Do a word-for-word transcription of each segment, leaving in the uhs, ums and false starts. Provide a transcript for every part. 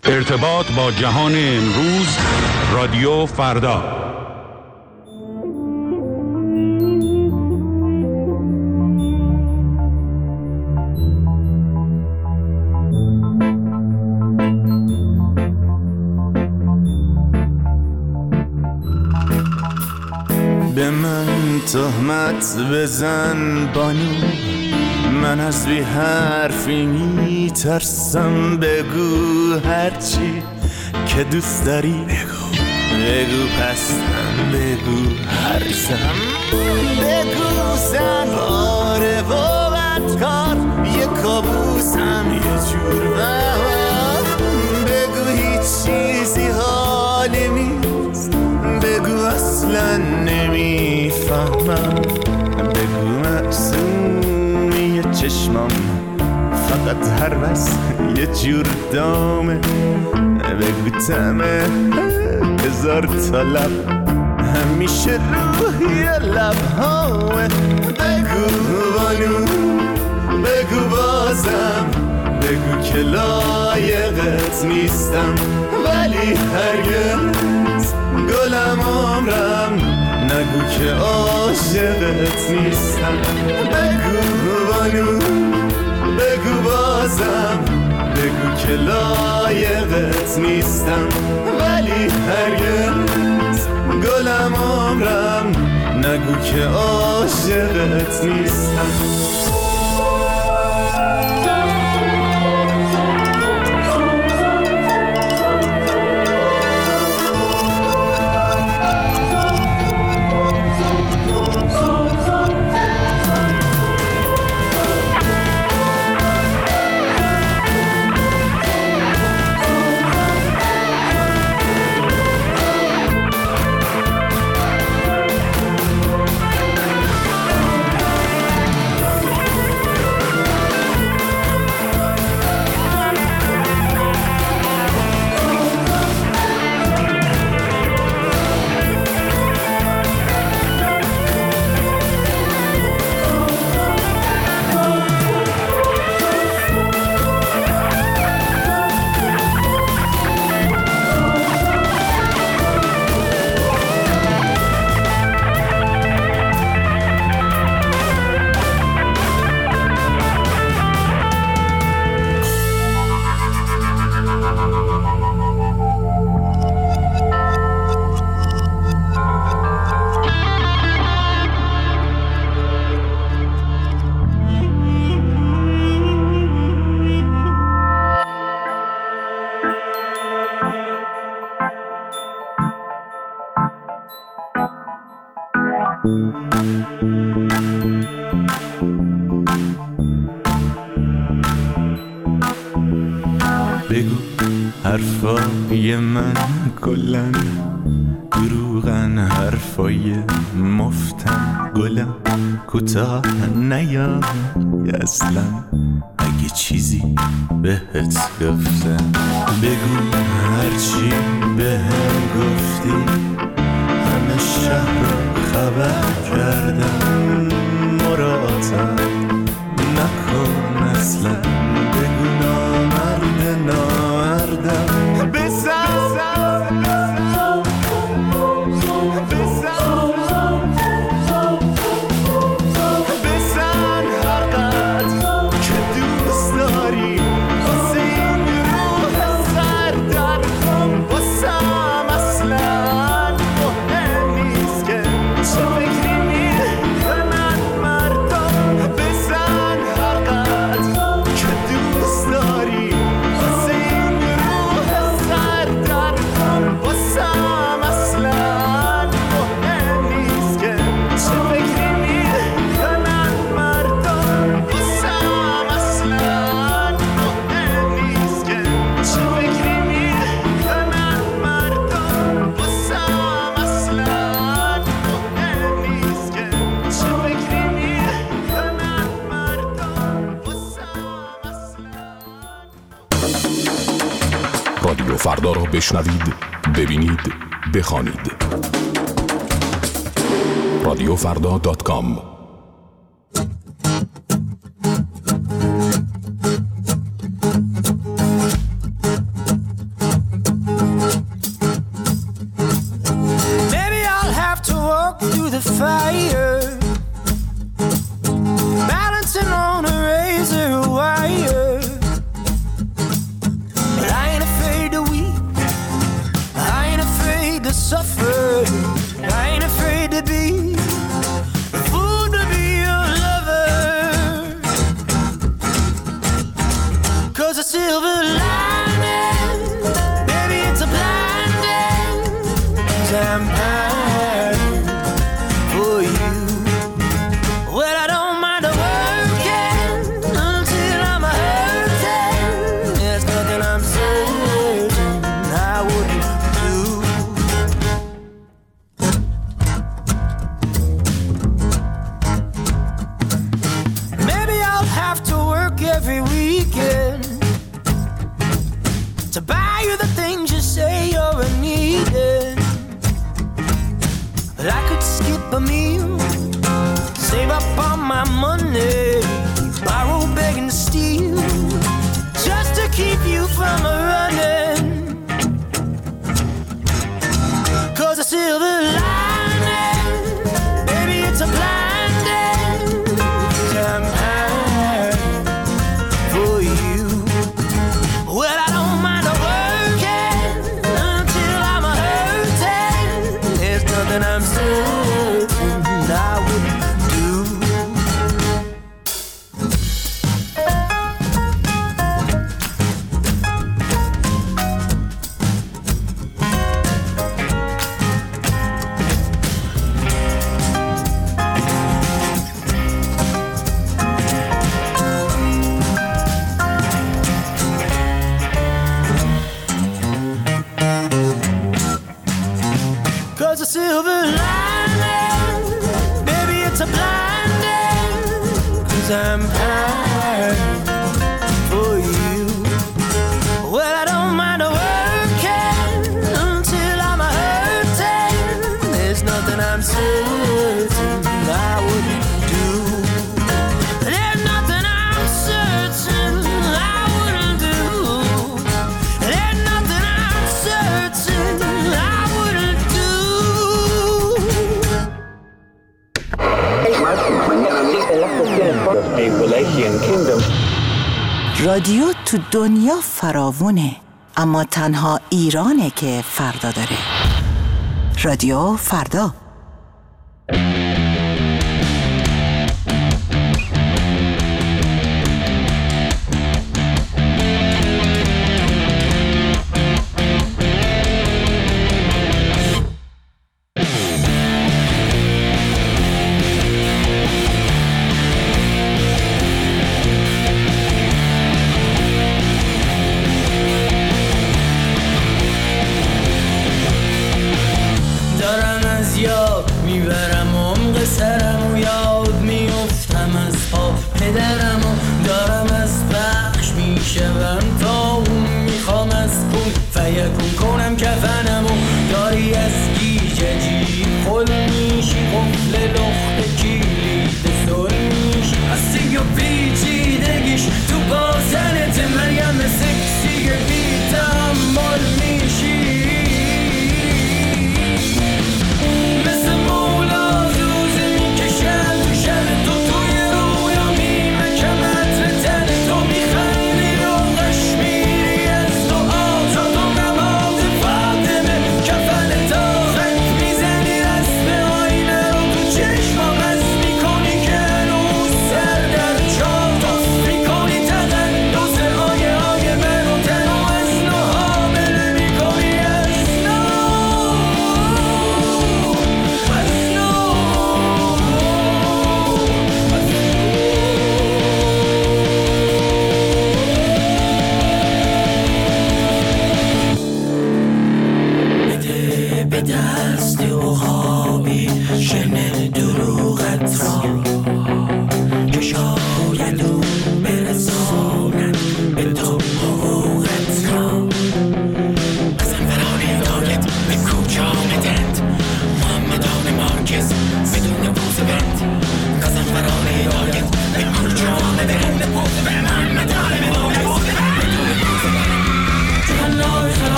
ارتباط با جهان امروز، رادیو فردا. به من تهمت بزن بانو، من از بی حرفی می ترسم. بگو هرچی که دوست داری بگو، بگو پسم، بگو هرزم، بگو زن آره و بدکار، یه کابوسم یه جور بهار. بگو هیچ چیزی حالی نیست، بگو اصلا نمیفهمم. بگو معصومی چشمام فقط هر بس یه جور دامه. بگو تمه هزار تا لب همیشه روی لبهامه. بگو بانو، بگو بازم، بگو که لایقت نیستم، ولی هرگز گلم عمرم نگو که عاشقت نیستم. بگو بانو، بگو بازم، بگو که لایقت نیستم، ولی هرگز گلم عمرم نگو که عاشقت نیستم. بگو حرفای من کلن دروغن، حرفای مفتن گلم کوتاه نیای اصلا. اگه چیزی بهت گفتم بگو، هرچی بهم گفتی همه شهر خبر کردم. مراتب نکن اصلا، بگو نامرد نامردم. بزن بزن حقت که دوست داری، واسه این روح سردر واسم اصلا مهم نیست که چه فکری میکنن مردم. بزن حقت که دوست داری، واسه این روح سردر واسم اصلا مهم نیست که چه فکری میکنن مردم. واسم اصلا مهم نیست که چه فکری میکنن مردم. واسم اصلا مهم نیست که چه فکری میکنن مردم. واسم اصلا. رادیو فردا را بشنوید، ببینید، بخوانید. رادیو فردا دات کام. silver lining. Maybe it's a blinding champagne for you. Well, I don't mind working until I'm hurting. There's nothing I'm certain I wouldn't do. Maybe I'll have to work every weekend to buy you the things you say you're needing. But I could skip a meal, save up all my money, borrow, beg and steal, just to keep you from running. Cause a silver lining, baby, it's a blinding champagne for you. Well, I don't mind working until I'm hurting. There's nothing I'm certain I wouldn't do. Cause a silver lining, baby, it's a blinding, cause I'm high for you. Well, I don't mind working until I'm hurting. There's nothing I'm certain I wouldn't do. There's nothing I'm certain I wouldn't do. There's nothing I'm certain I wouldn't do. رادیو تو دنیا فراوونه، اما تنها ایرانه که فردا داره. رادیو فردا. دارم از یاد میبرم و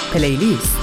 پلیلیست.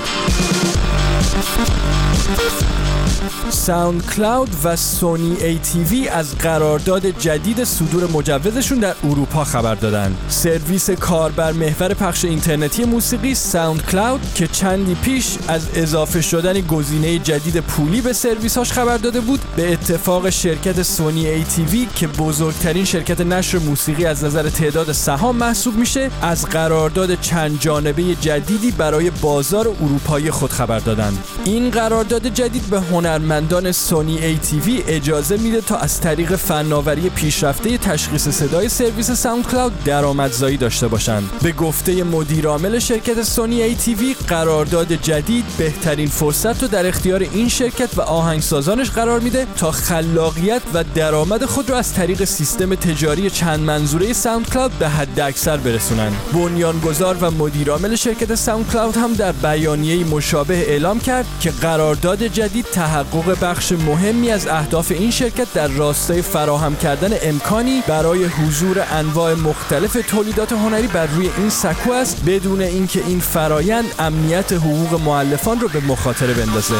ساوند کلاود و سونی ای تی وی از قرارداد جدید صدور مجوزشون در اروپا خبر دادن. سرویس کاربر محور پخش اینترنتی موسیقی ساوند کلاود که چندی پیش از اضافه شدن گزینه جدید پولی به سرویساش خبر داده بود، به اتفاق شرکت سونی ای تی وی که بزرگترین شرکت نشر موسیقی از نظر تعداد سهام محسوب میشه، از قرارداد چند جانبه جدیدی برای بازار اروپایی خود خبر دادن. این قرارداد جدید به هنرمندان سونی ای تی وی اجازه میده تا از طریق فناوری پیشرفته تشخیص صدای سرویس ساوند کلاود درآمدزایی داشته باشند. به گفته مدیر عامل شرکت سونی ای تی وی، قرارداد جدید بهترین فرصت رو در اختیار این شرکت و آهنگسازانش قرار میده تا خلاقیت و درآمد خود رو از طریق سیستم تجاری چند منظوره ساوند کلاود به حد اکثر برسونن. بنیانگذار و مدیر عامل شرکت ساوند کلاود هم در بیانیه‌ای مشابه اعلام کرد که قرارداد جدید تحقق بخش مهمی از اهداف این شرکت در راستای فراهم کردن امکانی برای حضور انواع مختلف تولیدات هنری بر روی این سکو است، بدون اینکه این فرایند امنیت حقوق مؤلفان رو به مخاطره بندازه.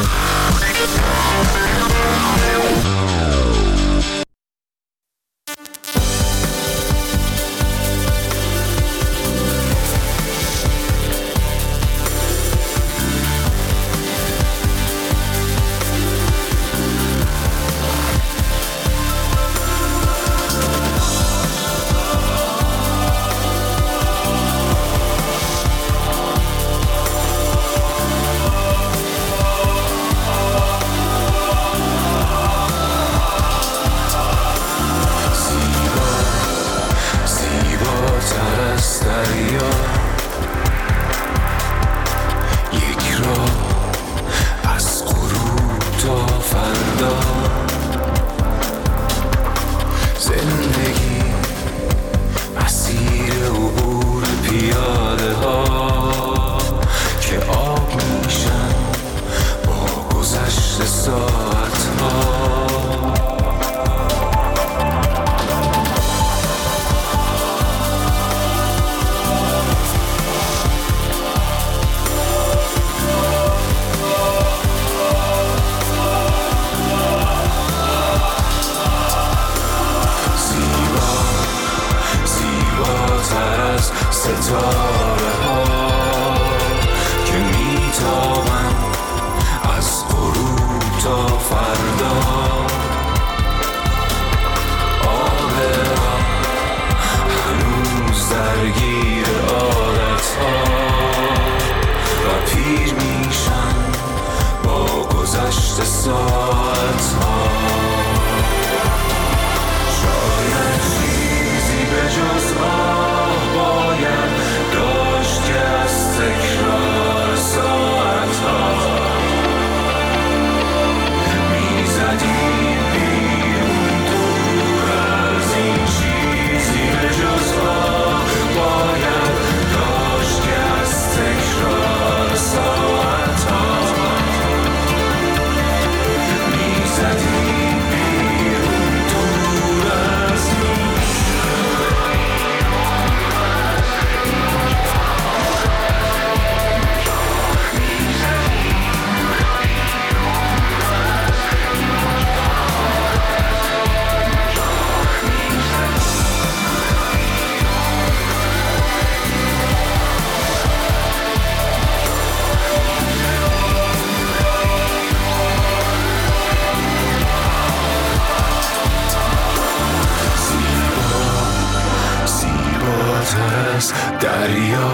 دریا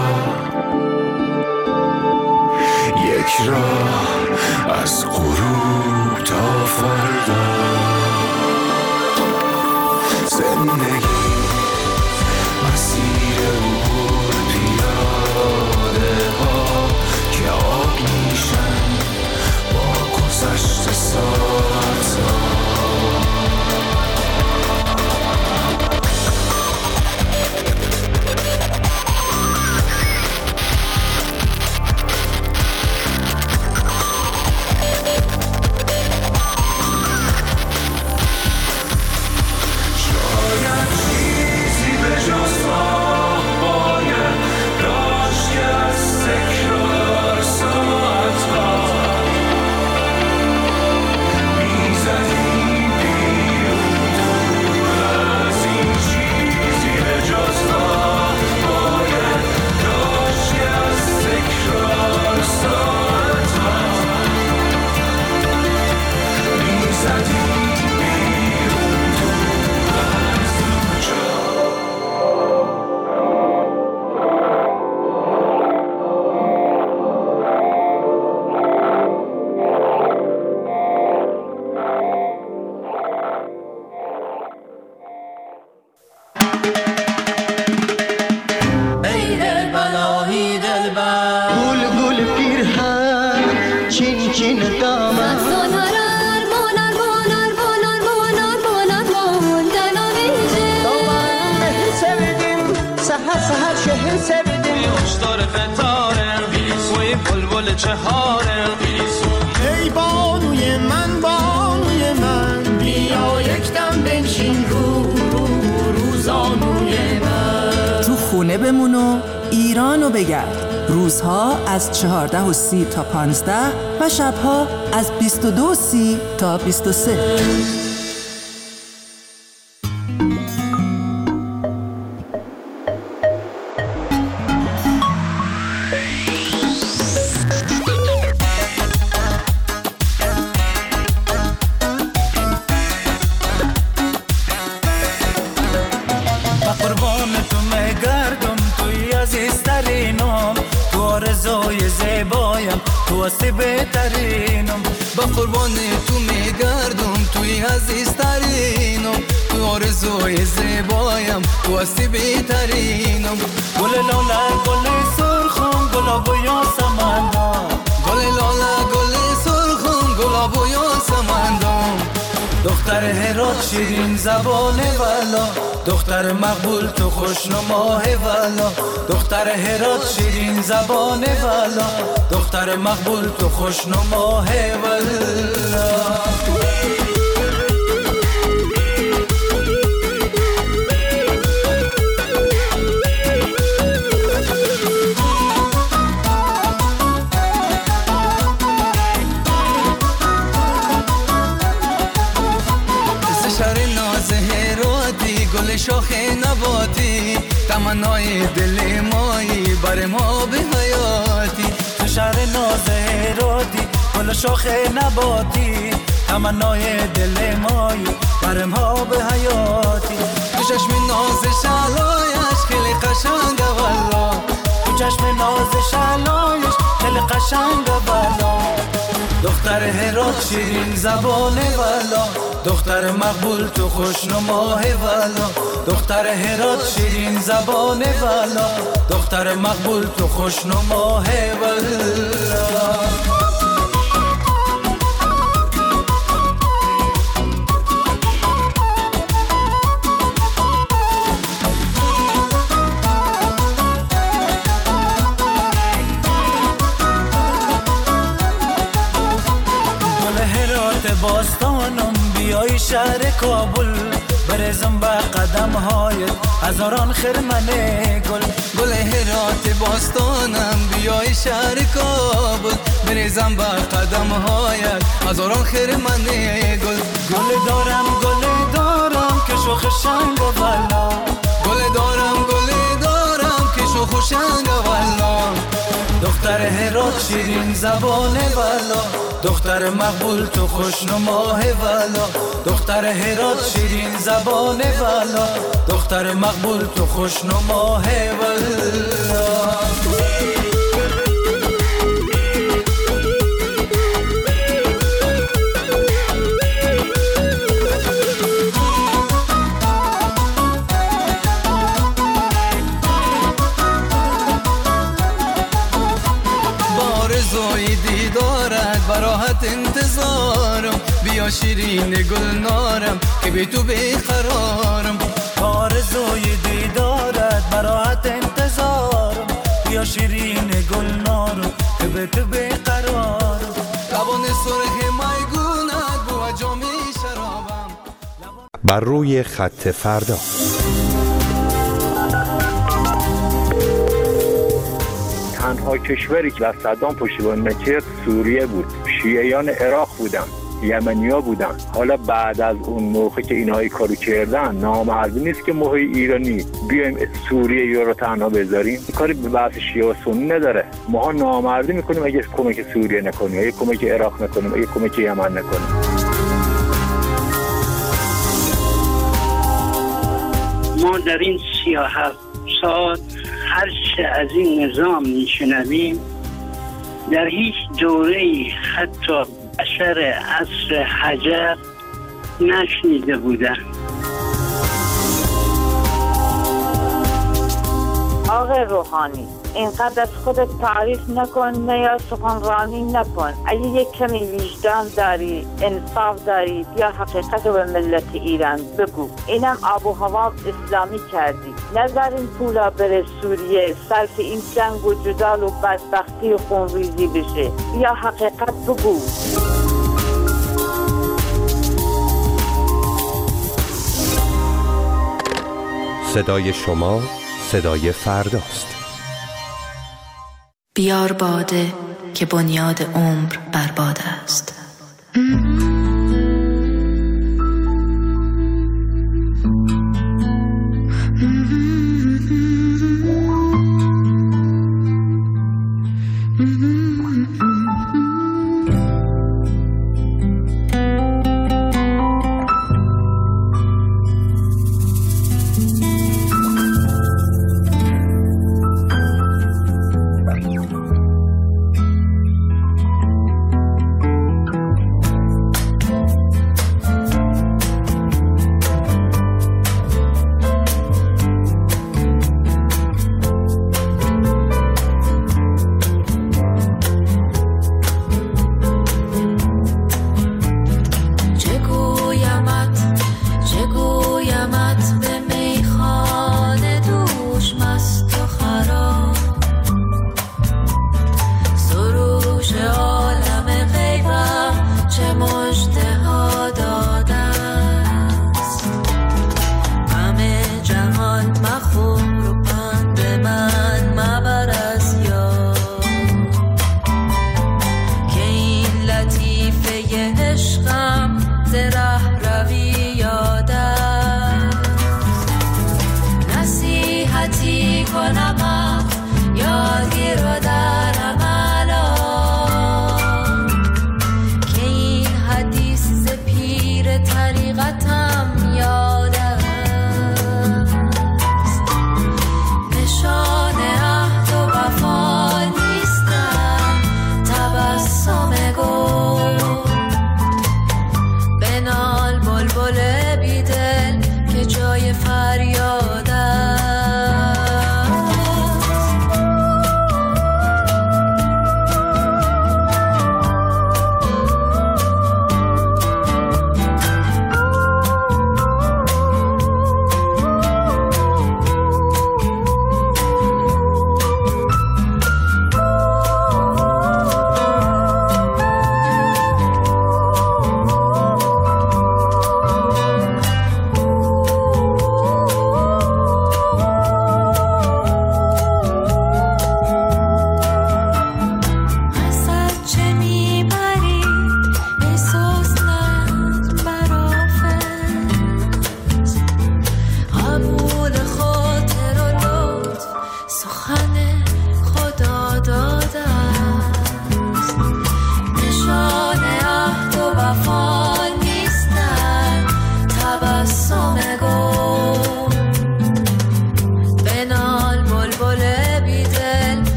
یک راه از غروب تا فردا، زندگی مسیر عبور پیاده ها که آب میشن با گذشت ساعت ها. چهار ای بانوی من بانوی من بیا یک دم بنشین رو رو روزانوی من. تو خونه بمون و ایرانو بگرد. روزها از چهارده و سی تا پانزده و شبها از بیست و دو و سی تا بیست و سه. تو هستی بهترینم با قربان تو میگردم توی عزیزترینم تو آرزوی زیبایم تو هستی بهترینم گل لاله گل سرخم گلاب و یاسمندم گل لاله گل سرخم گلاب و یاسمندم دختر هرات شیرین زبان والا دختر مقبول تو خوشنماه والا دختر هرات شیرین زبان والا دختر مقبول تو خوشنماه والا. گل شاخ نباتی تمنای دل مایی بر ما به حیاتی تو شهر ناز هراتی گل شاخ نباتی تمنای دل مایی بر ما به حیاتی تو چشم ناز شلایش خیلی قشنگه والا تو چشم ناز شلایش خیلی قشنگه والا دختر هرات شیرین زبان والا دختر مقبول تو خوشنماه والا دختر هرات شیرین زبان والا دختر مقبول تو خوشنماه والا. باستانم بیای شهر کابل برزم به قدم هایت هزاران خرمن گل گل هرات باستانم بیای شهر کابل برزم به قدم هایت هزاران خرمن گل گل دارم گل دارم که شوخ شنگ والا گل دارم گل دارم که شوخ شنگ والا دختر هرات شیرین زبان والا دختر مقبول تو خوشنماه والا دختر هرات شیرین زبان والا دختر مقبول تو خوشنماه والا. آرزوی دیدارت براحت انتظارم بیا شیرین گل نارم که به تو بیقرارم آرزوی دیدارت براحت انتظارم بیا شیرین گل نارم که به تو بیقرارم لبان سرخ میگونت بو جامی شرابم بر روی خط فردا. تنها کشوری که از صدام پشتیبانی نکرد سوریه بود. شیعیان عراق بودن، یمنیا بودن. حالا بعد از اون موقع که اینها کارو کردن نامردی نیست که ما ایرانی بیایم سوریه رو تنها بذاریم. کاری به بحث شیعه و سنی نداره. ما نامردی میکنیم اگه کمک سوریه نکنیم، اگه کمک عراق نکنیم، اگه کمک یمن نکنیم. ما در این سی و هفت سال هر چه از این نظام میشنویم در هیچ دوره‌ای حتی بشر عصر حجر نشنیده بودن. آقای روحانی اینقدر از خودت تعریف نکن نه یا سخنرانی نکن. اگه یک کمی وجدان داری، انصاف داری، بیا حقیقت رو به ملت ایران بگو. اینم آب و هوا اسلامی کردی، نظر این پولا بره سوریه صرف این جنگ و جدال و بدبختی و خونریزی بشه. بیا حقیقت بگو. صدای شما صدای فرداست. بیار باده که بنیاد عمر بر باده است.